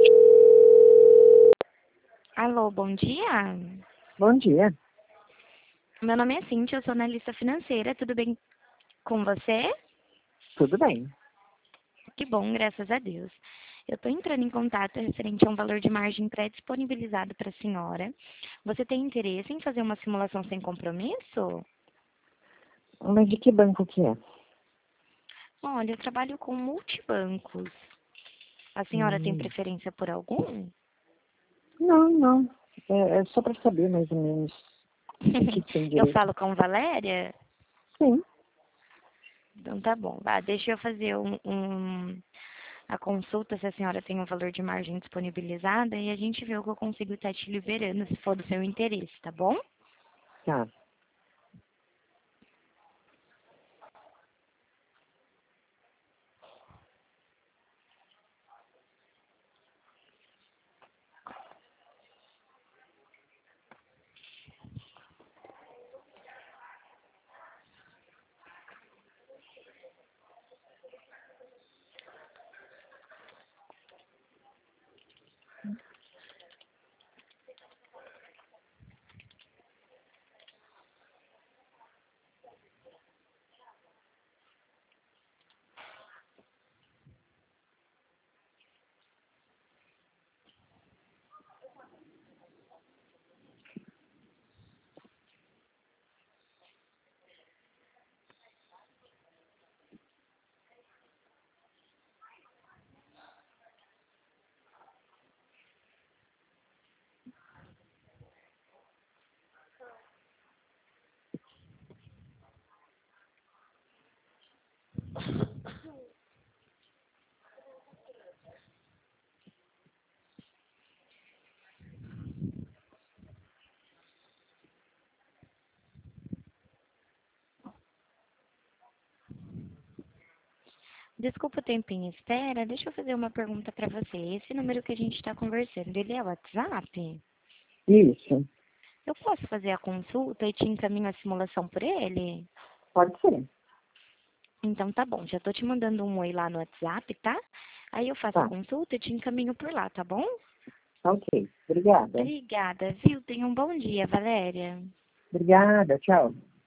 Alô, bom dia. Bom dia. Meu nome é Cintia, eu sou analista financeira. Tudo bem com você? Tudo bem. Que bom, graças a Deus. Eu estou entrando em contato referente a um valor de margem pré-disponibilizado para a senhora. Você tem interesse em fazer uma simulação sem compromisso? Mas de que banco que é? Olha, eu trabalho com multibancos. A senhora tem Hum. preferência por algum? Não, não. É só para saber mais ou menos o que tem Eu direito. falo com Valéria? Sim, Então tá bom. Deixa eu fazer a consulta se a senhora tem um valor de margem disponibilizada e a gente vê o que eu consigo estar te liberando se for do seu interesse, tá bom? tá. Desculpa o tempo em espera, deixa eu fazer uma pergunta para você. Esse número que a gente está conversando, ele é o WhatsApp? Isso. Eu posso fazer a consulta e te encaminho a simulação por ele? Pode ser. Então tá bom, já tô te mandando um oi lá no WhatsApp, tá? Aí eu faço a Tá. consulta e te encaminho por lá, tá bom? Tá ok. Obrigada. Obrigada, viu? Tenha um bom dia, Valéria. Obrigada. Tchau.